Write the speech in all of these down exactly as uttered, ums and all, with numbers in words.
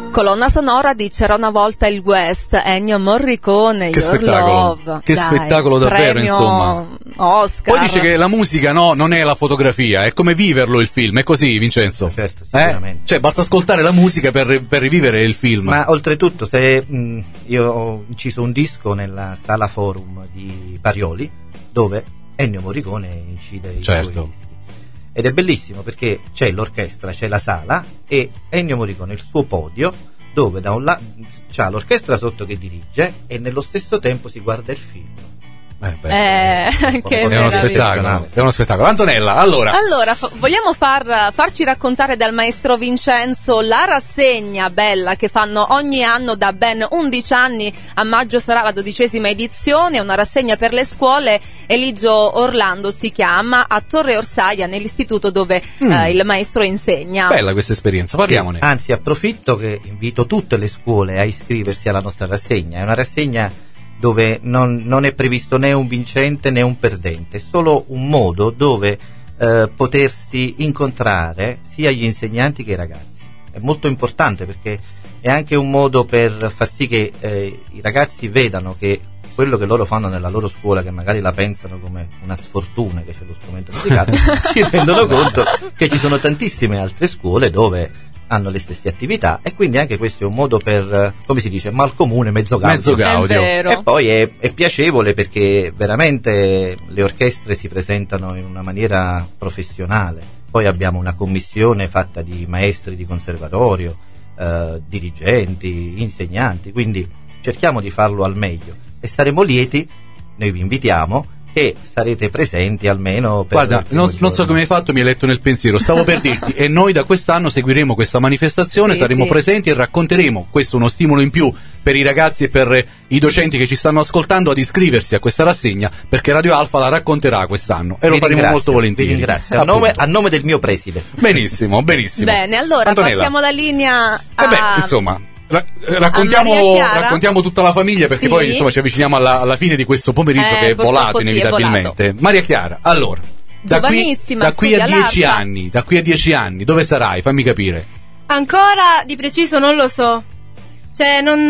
Colonna sonora di C'era una volta il West, Ennio Morricone, che Your spettacolo, Love. che Dai, spettacolo davvero, premio insomma. Oscar. Poi dice che la musica no, non è la fotografia, è come viverlo il film, è così, Vincenzo? Certo, sicuramente. Eh? Cioè basta ascoltare la musica per, per rivivere il film. Ma oltretutto, se mh, io ho inciso un disco nella sala Forum di Parioli, dove Ennio Morricone incide i certo. suoi dischi. Ed è bellissimo perché c'è l'orchestra, c'è la sala e Ennio Morricone il suo podio, dove da un lato c'ha l'orchestra sotto che dirige e nello stesso tempo si guarda il film. Eh, beh, eh, che è uno spettacolo, è uno spettacolo. Antonella, allora allora f- vogliamo far, farci raccontare dal maestro Vincenzo la rassegna bella che fanno ogni anno da ben undici anni. A maggio sarà la dodicesima edizione, una rassegna per le scuole. Eligio Orlando si chiama, a Torre Orsaia, nell'istituto dove mm. eh, il maestro insegna. Bella questa esperienza, parliamone. Sì, anzi, approfitto che invito tutte le scuole a iscriversi alla nostra rassegna. È una rassegna dove non, non è previsto né un vincente né un perdente, è solo un modo dove eh, potersi incontrare sia gli insegnanti che i ragazzi. È molto importante perché è anche un modo per far sì che eh, i ragazzi vedano che quello che loro fanno nella loro scuola, che magari la pensano come una sfortuna che c'è lo strumento musicale, si rendono conto che ci sono tantissime altre scuole dove hanno le stesse attività, e quindi anche questo è un modo per, come si dice, mal comune, mezzo gaudio. Mezzo gaudio. E poi è, è piacevole perché veramente le orchestre si presentano in una maniera professionale. Poi abbiamo una commissione fatta di maestri di conservatorio, eh, dirigenti, insegnanti, quindi cerchiamo di farlo al meglio e saremo lieti, noi vi invitiamo, che sarete presenti almeno per guarda, non, non so come hai fatto, mi hai letto nel pensiero, stavo per dirti e noi da quest'anno seguiremo questa manifestazione, sì, saremo sì. presenti e racconteremo, questo è uno stimolo in più per i ragazzi e per i docenti che ci stanno ascoltando, ad iscriversi a questa rassegna, perché Radio Alfa la racconterà quest'anno e vi lo faremo molto volentieri. Vi ringrazio, a nome, a nome del mio preside. Benissimo, benissimo. Bene, allora Antonella. Passiamo la linea a... Eh beh, insomma Ra- raccontiamo, raccontiamo tutta la famiglia, perché sì. poi insomma ci avviciniamo alla, alla fine di questo pomeriggio eh, che è volato sì, inevitabilmente. È volato. Maria Chiara, allora, da qui, da qui a dieci l'altra. anni, da qui a dieci anni, dove sarai? Fammi capire. Ancora di preciso non lo so, cioè non,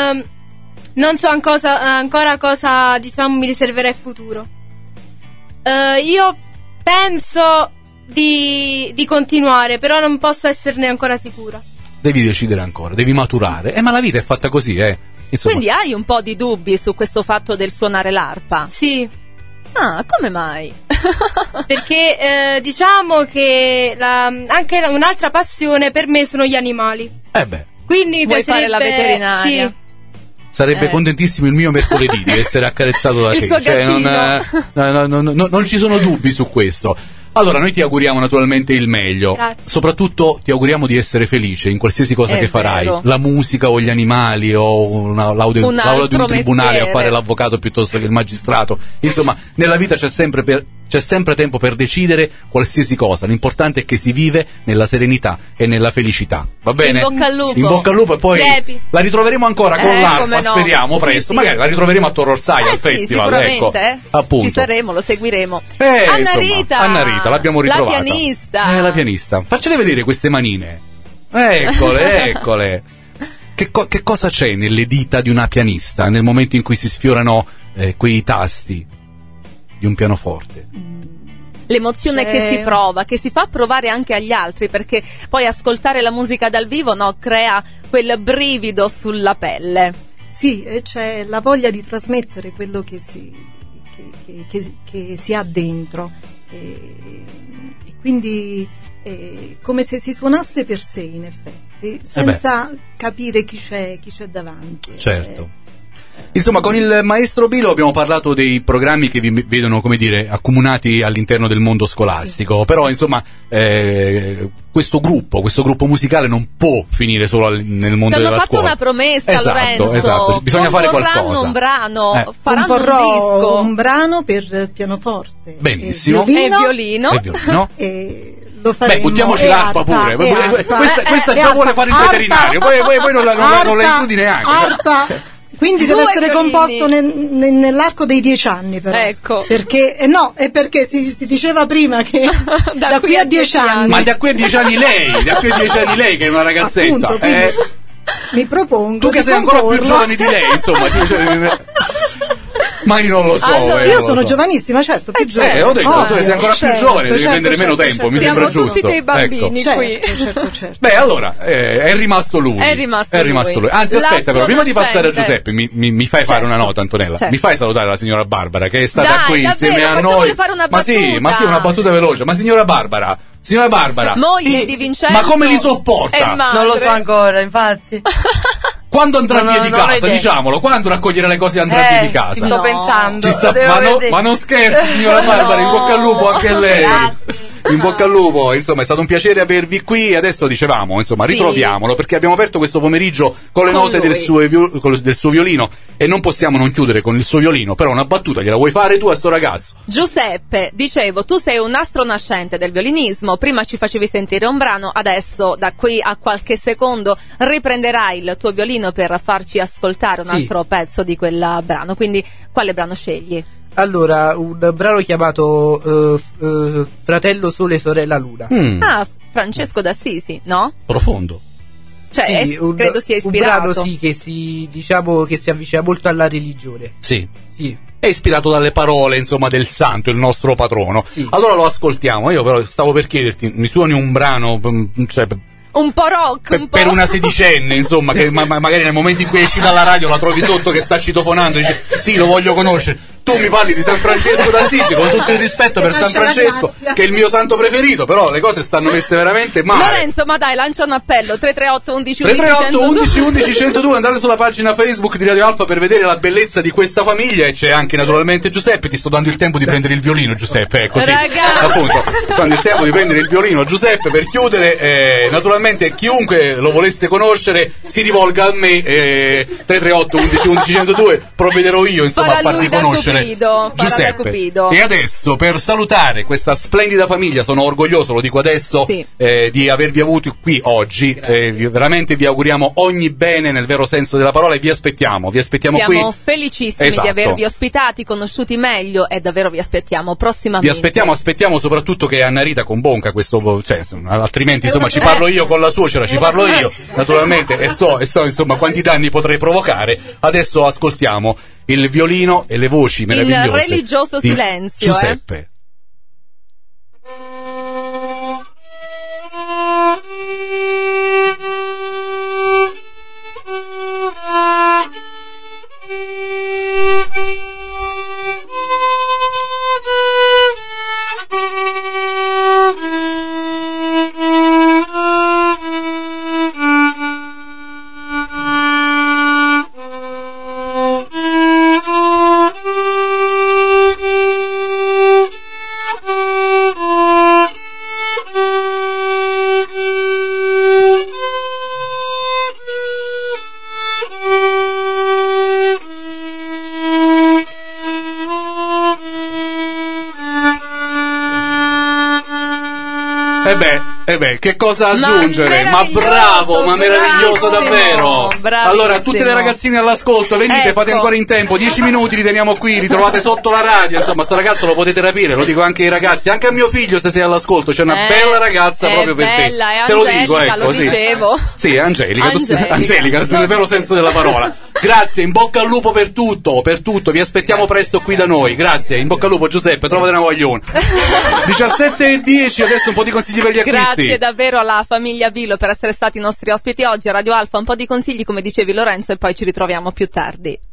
non so ancora, ancora cosa diciamo mi riserverà il futuro. Uh, io penso di, di continuare, però non posso esserne ancora sicura. Devi decidere ancora, devi maturare. Eh, ma la vita è fatta così, eh. Insomma. Quindi hai un po' di dubbi su questo fatto del suonare l'arpa? Sì. Ah, come mai? Perché eh, diciamo che la, anche un'altra passione per me sono gli animali. Eh beh. Quindi mi Vuoi piacerebbe fare la veterinaria? Sì. Sarebbe eh. contentissimo il mio mercoledì di essere accarezzato da te. Cioè, non, eh, no, no, no, no, non ci sono dubbi su questo. Allora, noi ti auguriamo naturalmente il meglio. Grazie. Soprattutto ti auguriamo di essere felice in qualsiasi cosa È che farai. vero. La musica o gli animali o una, l'audio, un l'aula di un tribunale mestiere. a fare l'avvocato piuttosto che il magistrato. Insomma, nella vita c'è sempre per, c'è sempre tempo per decidere qualsiasi cosa. L'importante è che si vive nella serenità e nella felicità. Va bene? In bocca al lupo. In bocca al lupo, e poi Crepi. la ritroveremo ancora con Eh, l'arpa, come no. speriamo Sì, presto. sì. Magari la ritroveremo a Torre Orsaia Eh al sì, festival, sicuramente, ecco. eh. Appunto. Ci saremo, lo seguiremo. Eh, Anna insomma, Rita, Anna Rita, l'abbiamo ritrovata. La pianista. Eh, la pianista. Faccele vedere queste manine. Eccole, eccole. Che, co- che cosa c'è nelle dita di una pianista nel momento in cui si sfiorano eh, quei tasti di un pianoforte? L'emozione C'è... che si prova, che si fa provare anche agli altri, perché poi ascoltare la musica dal vivo, no, crea quel brivido sulla pelle. Sì, c'è la voglia di trasmettere quello che si, che, che, che, che si ha dentro, e, e quindi è come se si suonasse per sé, in effetti, senza eh capire chi c'è, chi c'è davanti. Certo. Insomma, con il maestro Bilo abbiamo parlato dei programmi che vi vedono, come dire, accomunati all'interno del mondo scolastico, sì. Però sì. Insomma eh, questo gruppo, questo gruppo musicale non può finire solo al, nel mondo della scuola. Ci hanno fatto una promessa, esatto, Lorenzo. Esatto, bisogna fare qualcosa. un brano, eh. faranno un disco. un brano per pianoforte. Benissimo. E violino. E violino. E violino. E lo faremo. Beh, buttiamoci l'arpa arpa, pure. e arpa, questa e, questa e, già arpa, vuole fare il arpa, veterinario, poi, poi, poi non, la, non, la, non la includi neanche. Arpa. Quindi deve Due essere violini. composto nel, nel, nell'arco dei dieci anni, però. Ecco. Perché, eh no, è perché si, si diceva prima che da, da qui a dieci anni. Ma da qui a dieci anni lei, da qui a dieci anni lei che è una ragazzetta. Appunto, quindi, eh. mi propongo. Tu che sei ancora più giovane di lei, insomma, tu, cioè, ma io non lo so. Allora, eh, io non sono lo so. giovanissima, certo, più Eh, giovane. ho detto, Oh, tu sei ancora certo, più giovane, devi certo, prendere certo, meno tempo, certo. mi Siamo sembra tutti giusto. dei bambini Ecco. qui. Certo, certo, certo. Beh, allora, eh, è rimasto lui. È rimasto È rimasto lui. lui. Anzi, aspetta, però, prima di passare a L'astronascente. Giuseppe, mi, mi, mi fai fare una nota, Antonella. Certo. Mi fai salutare la signora Barbara, che è stata Dai, qui davvero, insieme a facciamole noi. fare una ma sì, battuta. ma sì, una battuta veloce. Ma signora Barbara, signora Barbara, Moglie i- di Vincenzo. ma come li e sopporta? madre. Non lo so ancora, infatti. Quando andrà No, via no, di non ho casa, idea. diciamolo, quando raccoglierà le cose e andrà via Eh, di casa? ci sto No. pensando. Ci sta- devo ma, no- vedere. ma non scherzi, signora Barbara, in bocca al lupo anche a lei. Grazie. In bocca al lupo, insomma, è stato un piacere avervi qui. Adesso dicevamo, insomma, Sì. ritroviamolo perché abbiamo aperto questo pomeriggio con le Con note del lui. suo, vio- con- del suo violino e non possiamo non chiudere con il suo violino. Però una battuta gliela vuoi fare tu a sto ragazzo? Giuseppe, dicevo, tu sei un astro nascente del violinismo, prima ci facevi sentire un brano, adesso da qui a qualche secondo riprenderai il tuo violino per farci ascoltare un Sì. altro pezzo di quel brano, quindi quale brano scegli? Allora, un brano chiamato eh, f- eh, Fratello Sole Sorella Luna. Mm, Ah, Francesco d'Assisi, no? profondo. Cioè, Sì, è- un, credo sia un ispirato. brano sì che si diciamo che si avvicina molto alla religione. Sì. Sì. È ispirato dalle parole, insomma, del santo, il nostro patrono. Sì. Allora lo ascoltiamo. Io però stavo per chiederti, mi suoni un brano, mm, cioè, Un po' rock, per, un po'... per una sedicenne, insomma, che ma- ma- magari nel momento in cui esci dalla radio la trovi sotto che sta citofonando e dice sì, lo voglio conoscere. Tu mi parli di San Francesco d'Assisi, con tutto il rispetto per San Lascia la Francesco, grazia. che è il mio santo preferito, però le cose stanno messe veramente male. Lorenzo, ma dai, lancia un appello, tre tre otto undici tre tre otto centodue. undici undici centodue, andate sulla pagina Facebook di Radio Alfa per vedere la bellezza di questa famiglia e c'è anche naturalmente Giuseppe. Ti sto dando il tempo di prendere il violino, Giuseppe, è così. Raga. Appunto, quando il tempo di prendere il violino, Giuseppe, per chiudere, eh, naturalmente chiunque lo volesse conoscere si rivolga a me, eh, tre tre otto undici undici centodue, provvederò io insomma Farà a farvi lui da conoscere Cupido, farà da Giuseppe. Cupido. E adesso, per salutare questa splendida famiglia, sono orgoglioso, lo dico adesso, Sì. eh, di avervi avuti qui oggi. Eh, vi- veramente vi auguriamo ogni bene nel vero senso della parola e vi aspettiamo, vi aspettiamo Siamo qui. felicissimi Esatto. di avervi ospitati, conosciuti meglio e davvero vi aspettiamo prossimamente. Vi aspettiamo, aspettiamo soprattutto che Anna Rita Conbonca questo, cioè, insomma, altrimenti insomma ci parlo io con la suocera, ci parlo io, naturalmente, e so, e so insomma quanti danni potrei provocare. Adesso ascoltiamo il violino e le voci meravigliose religioso di silenzio, eh. Giuseppe. E beh, e beh, che cosa Ma aggiungere? Ma, meraviglioso, bravo, ma meraviglioso bravissimo, davvero. bravissimo. Allora, tutte le ragazzine all'ascolto, venite, Ecco. fate ancora in tempo, dieci minuti li teniamo qui, li trovate sotto la radio, insomma, sto ragazzo lo potete rapire, lo dico anche ai ragazzi, anche a mio figlio se sei all'ascolto, c'è una Eh, bella ragazza è proprio per bella, te. è Te lo Angelica, dico, ecco, lo sì. dicevo. Sì, è Angelica, tut- Angelica. Angelica, nel vero senso della parola. Grazie, in bocca al lupo per tutto, per tutto, vi aspettiamo presto qui da noi. Grazie, in bocca al lupo Giuseppe, trovate una guaglione. diciassette e dieci, adesso un po' di consigli per gli acquisti. Grazie davvero alla famiglia Vilo per essere stati i nostri ospiti oggi a Radio Alfa, un po' di consigli come dicevi Lorenzo e poi ci ritroviamo più tardi.